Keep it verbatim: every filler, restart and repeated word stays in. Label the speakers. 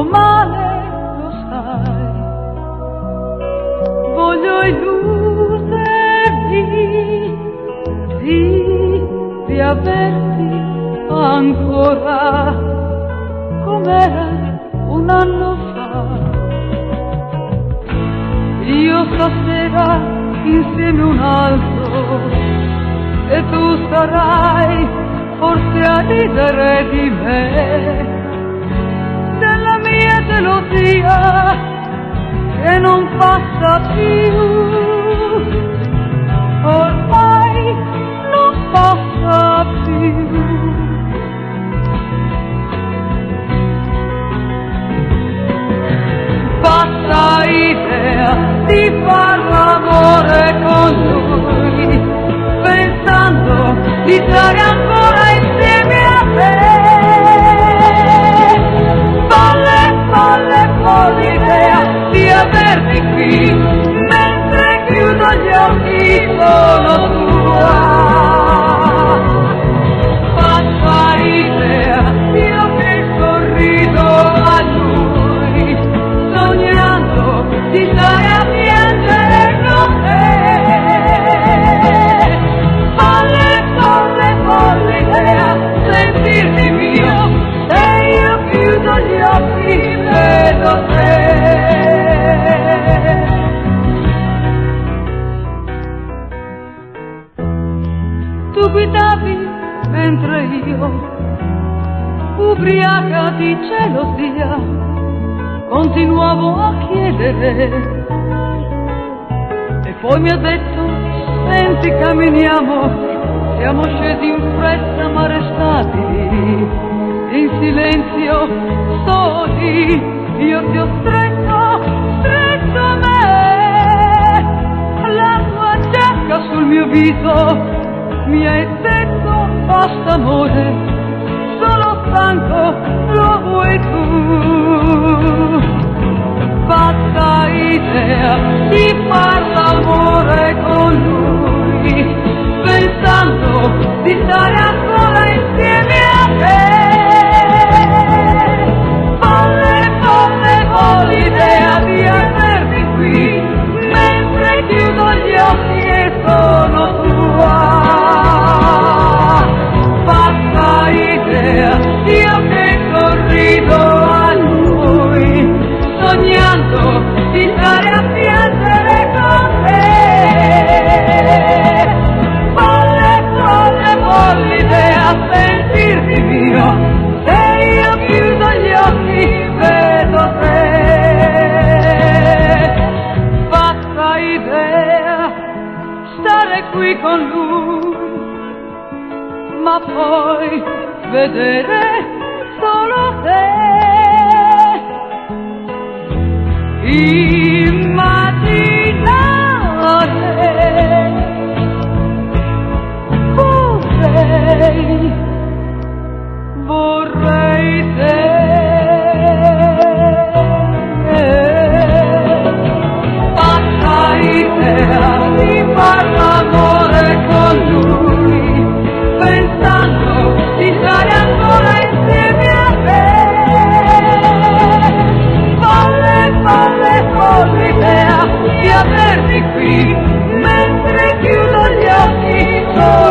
Speaker 1: sto male, lo sai. Voglio illuderti di riaverti ancora com'era un anno fa. Io stasera insieme un altro e tu sarai forse a ridere di me, della mia gelosia che non passa più, ormai non passa più. Passa idea di far l'amore con lui, pensando di stare ancora insieme a te. Folle, folle, folle idea di averti qui, mentre chiudo gli occhi sono tua. Passa idea, io che sorrido a lui, sognando di stare a piangere con te. Folle, folle, folle idea, sentirti mio, se io chiudo gli occhi vedo te. Tu guidavi mentre io, ubriaca di gelosia, continuavo a chiedere, e poi mi ha detto: senti, camminiamo. Siamo scesi in fretta ma restati in silenzio soli. Io ti ho stretto, stretto a me, la tua giacca sul mio viso, mi hai detto: basta amore, solo stanco lo vuoi tu. Pazza idea di far l'amore con lui, pensando di stare ancora insieme a te. Folle, folle, folle idea di averti qui, mentre chiudo gli occhi e sono tua. Pazza idea, io che sorrido a lui, sognando di stare a piangere con te. Folle, folle, folle idea, sentirti mio, se io chiudo gli occhi vedo te. Pazza idea, stare qui con lui, ma poi vedere solo te. Immaginare vorrei, vorrei te. Pazza idea di far l'amore con lui, pensando di stare ancora insieme a te. Folle, folle, folle idea di averti qui, mentre chiudo gli occhi.